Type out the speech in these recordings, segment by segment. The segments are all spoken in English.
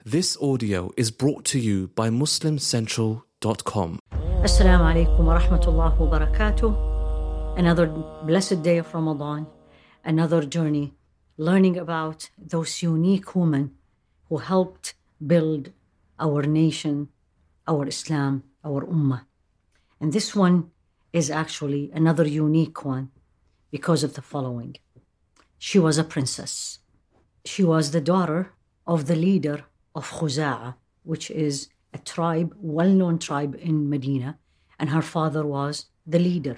This audio is brought to you by MuslimCentral.com. Assalamu alaikum wa rahmatullahi wa barakatuh. Another blessed day of Ramadan, another journey, learning about those unique women who helped build our nation, our Islam, our Ummah. And this one is actually another unique one because of the following. She was a princess. She was the daughter of the leader of Khuza'a, which is a tribe, well-known tribe in Medina, and her father was the leader,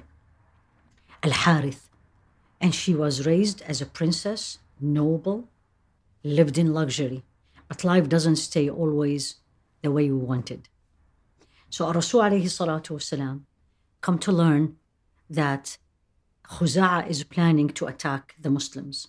Al-Harith. And she was raised as a princess, noble, lived in luxury. But life doesn't stay always the way we wanted. So our Rasul alayhi salatu wasalam come to learn that Khuza'a is planning to attack the Muslims.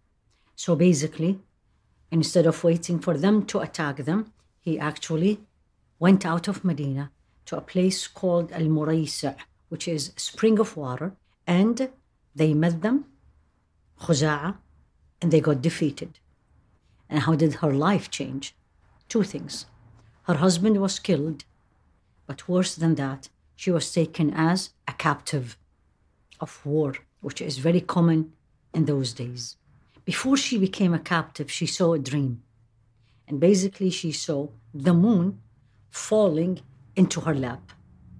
So basically, instead of waiting for them to attack them, he actually went out of Medina to a place called Al-Muraysi', which is a spring of water, and they met them, Khuza'a, and they got defeated. And how did her life change? Two things. Her husband was killed, but worse than that, she was taken as a captive of war, which is very common in those days. Before she became a captive, she saw a dream. And basically she saw the moon falling into her lap.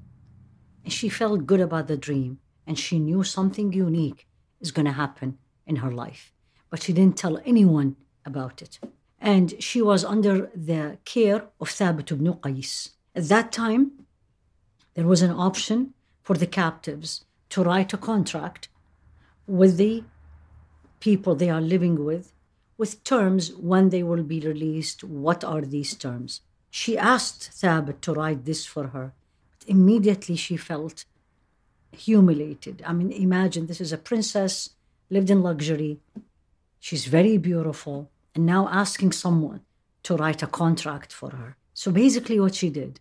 And she felt good about the dream, and she knew something unique is going to happen in her life. But she didn't tell anyone about it. And she was under the care of Thabit ibn Qais. At that time, there was an option for the captives to write a contract with the people they are living with terms when they will be released. What are these terms? She asked Thabit to write this for her. But immediately she felt humiliated. I mean, imagine this is a princess, lived in luxury. She's very beautiful. And now asking someone to write a contract for her. So basically what she did,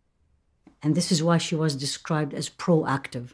and this is why she was described as proactive.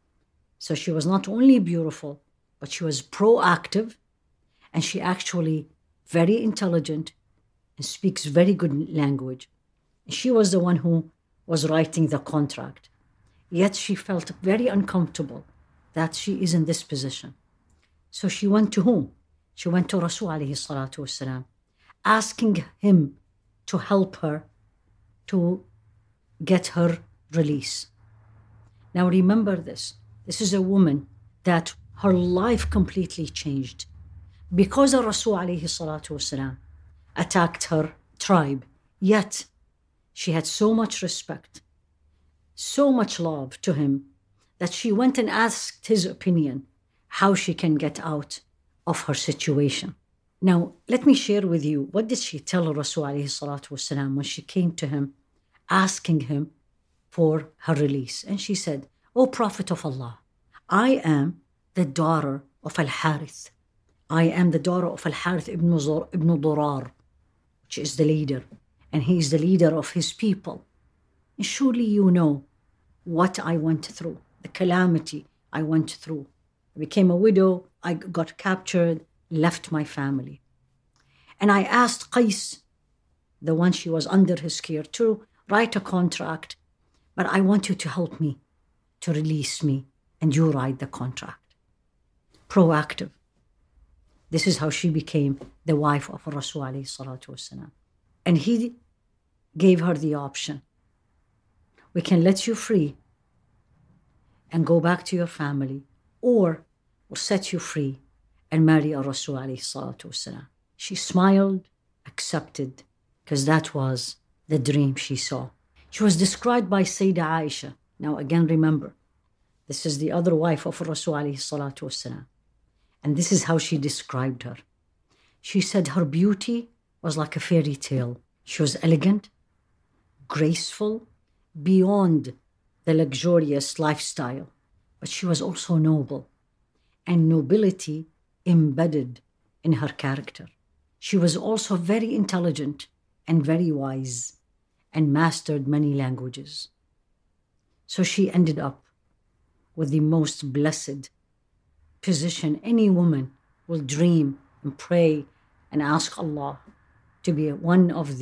So she was not only beautiful, but she was proactive, and she actually very intelligent and speaks very good language. She was the one who was writing the contract. Yet she felt very uncomfortable that she is in this position. So she went to whom? She went to Rasul alayhi salatu wasalam, asking him to help her to get her release. Now remember this. This is a woman that her life completely changed because of Rasul alayhi salatu wasalam attacked her tribe. Yet she had so much respect, so much love to him, that she went and asked his opinion how she can get out of her situation. Now, let me share with you, what did she tell Rasul alayhi salatu wasalam when she came to him, asking him for her release? And she said, "O Prophet of Allah, I am the daughter of Al-Harith. I am the daughter of Al-Harith ibn Durar, which is the leader, and he is the leader of his people. And surely you know what I went through, the calamity I went through. I became a widow, I got captured, left my family. And I asked Qais, the one she was under his care, to write a contract, but I want you to help me, to release me, and you write the contract." Proactive. This is how she became the wife of Rasul alayhi salatu wasalam. And he gave her the option. We can let you free and go back to your family, or we'll set you free and marry a Rasul alayhi salatu wasalam. She smiled, accepted, because that was the dream she saw. She was described by Sayyidah Aisha. Now again, remember, this is the other wife of Rasul alayhi salatu wasalam. And this is how she described her. She said her beauty was like a fairy tale. She was elegant, graceful, beyond the luxurious lifestyle. But she was also noble, and nobility embedded in her character. She was also very intelligent and very wise, and mastered many languages. So she ended up with the most blessed position any woman will dream and pray and ask Allah to be one of the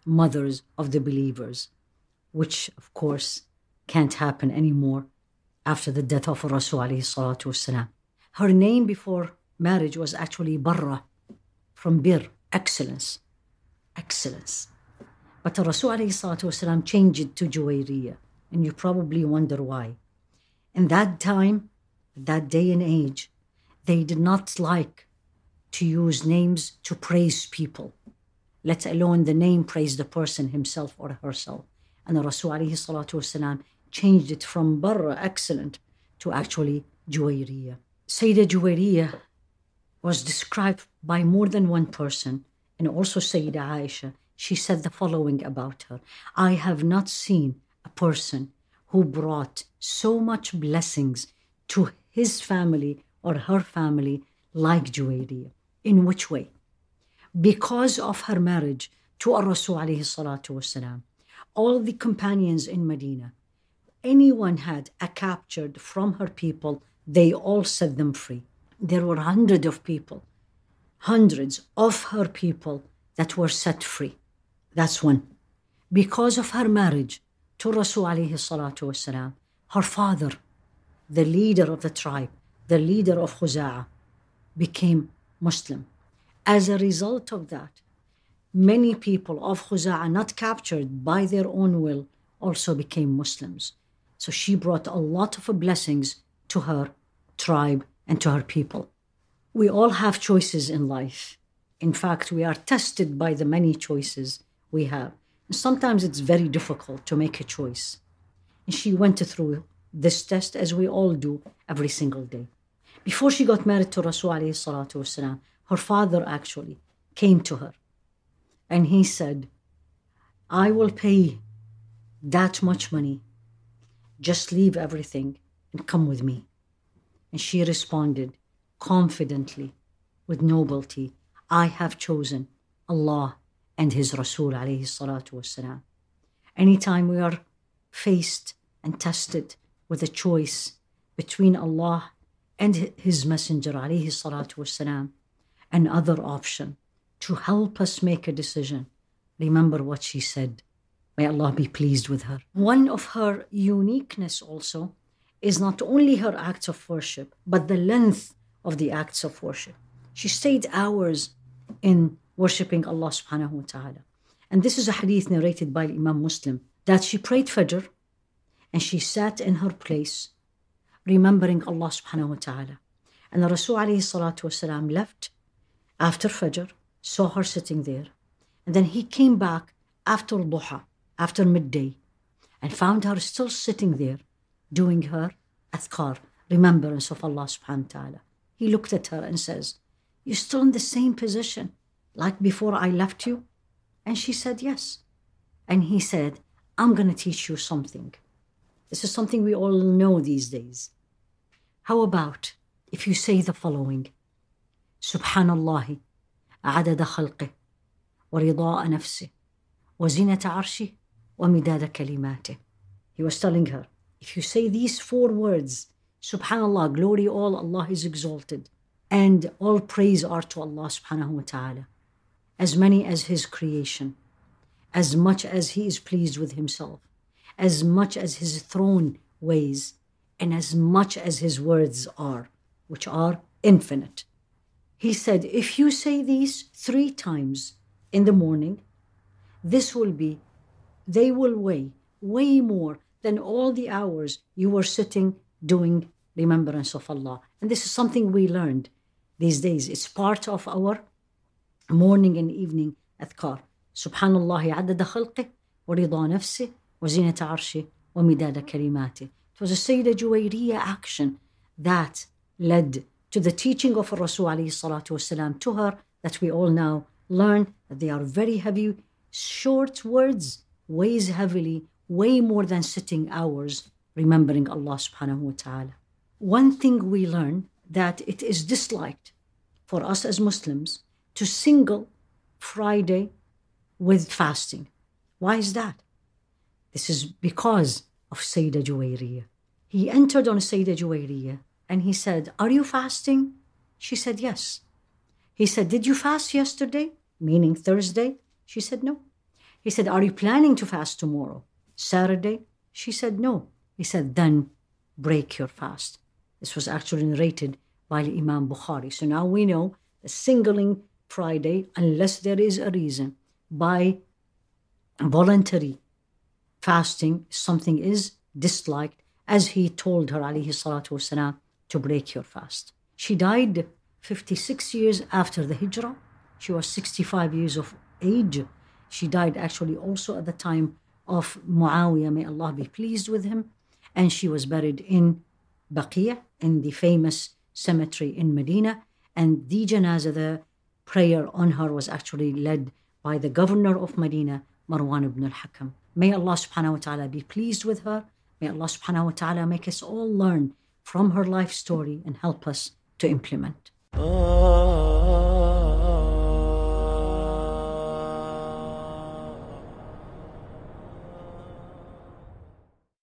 mothers of the believers, which of course can't happen anymore after the death of Rasul alayhi salatu wasalam. Her name before marriage was actually Barra, from Bir, excellence. Excellence. But Rasul alayhi salatu wasalam changed it to Juwayriyah, and you probably wonder why. In that time, that day and age, they did not like to use names to praise people, let alone the name praise the person himself or herself. And the Rasul alayhi salatu wasalam changed it from Barra, excellent, to actually Juwayriyah. Sayyidah Juwayriyah was described by more than one person, and also Sayyidah Aisha. She said the following about her: I have not seen a person who brought so much blessings to his family or her family like Juwayriyah. In which way? Because of her marriage to Rasul alayhi salatu wasalam, all the companions in Medina, anyone had a captured from her people, they all set them free. There were hundreds of people, hundreds of her people that were set free. That's one. Because of her marriage to Rasul alayhi salatu wasalam, her father, the leader of the tribe, the leader of Khuza'a, became Muslim. As a result of that, many people of Khuza'a, not captured by their own will, also became Muslims. So she brought a lot of blessings to her tribe and to her people. We all have choices in life. In fact, we are tested by the many choices we have. And sometimes it's very difficult to make a choice. And she went through this test, as we all do every single day. Before she got married to Rasul alayhi salatu wasalam, her father actually came to her and he said, I will pay that much money. Just leave everything and come with me. And she responded confidently, with nobility, I have chosen Allah and His Rasul alayhi salatu wasalam. Anytime we are faced and tested with a choice between Allah and His Messenger alayhi salatu wasalam, another option to help us make a decision, remember what she said. May Allah be pleased with her. One of her uniqueness also is not only her acts of worship, but the length of the acts of worship. She stayed hours in worshipping Allah subhanahu wa ta'ala. And this is a hadith narrated by Imam Muslim, that she prayed Fajr and she sat in her place remembering Allah subhanahu wa ta'ala. And the Rasul alayhi salatu wasalam left after Fajr, saw her sitting there. And then he came back after Duha, after midday, and found her still sitting there doing her adhkar, remembrance of Allah subhanahu wa ta'ala. He looked at her and says, you're still in the same position like before I left you? And she said, yes. And he said, I'm going to teach you something. This is something we all know these days. How about if you say the following: Subhanallah, adada khalqih, wa rida'a nafsih, wa zinata arshih, wa midada kalimatih. He was telling her, if you say these 4 words, Subhanallah, glory all, Allah is exalted, and all praise are to Allah subhanahu wa ta'ala, as many as His creation, as much as He is pleased with Himself, as much as His throne weighs, and as much as His words are, which are infinite. He said, if you say these 3 times in the morning, they will weigh way more than all the hours you were sitting doing remembrance of Allah. And this is something we learned these days. It's part of our morning and evening adhkar. Subhanallah adada khalqih, wa rida nafsih, wa zinata arshih, wa midada kalimatih. It was a Sayyidah Juwayriyah action that led to the teaching of Rasul alayhi salatu wasalam to her, that we all now learn that they are very heavy. Short words weighs heavily, way more than sitting hours remembering Allah subhanahu wa ta'ala. One thing we learn, that it is disliked for us as Muslims to single Friday with fasting. Why is that? This is because of Sayyidah Juwayriyah. He entered on Sayyidah Juwayriyah and he said, are you fasting? She said, yes. He said, did you fast yesterday? Meaning Thursday? She said, no. He said, are you planning to fast tomorrow? Saturday? She said, no. He said, then break your fast. This was actually narrated by Imam Bukhari. So now we know the singling Friday, unless there is a reason, by voluntary fasting, something is disliked, as he told her, alayhi salatu wasalam, to break your fast. She died 56 years after the hijrah. She was 65 years of age. She died actually also at the time of Muawiyah, may Allah be pleased with him. And she was buried in Baqi', in the famous cemetery in Medina. And the janazah, the prayer on her, was actually led by the governor of Medina, Marwan ibn al-Hakam. May Allah subhanahu wa ta'ala be pleased with her. May Allah subhanahu wa ta'ala make us all learn from her life story and help us to implement.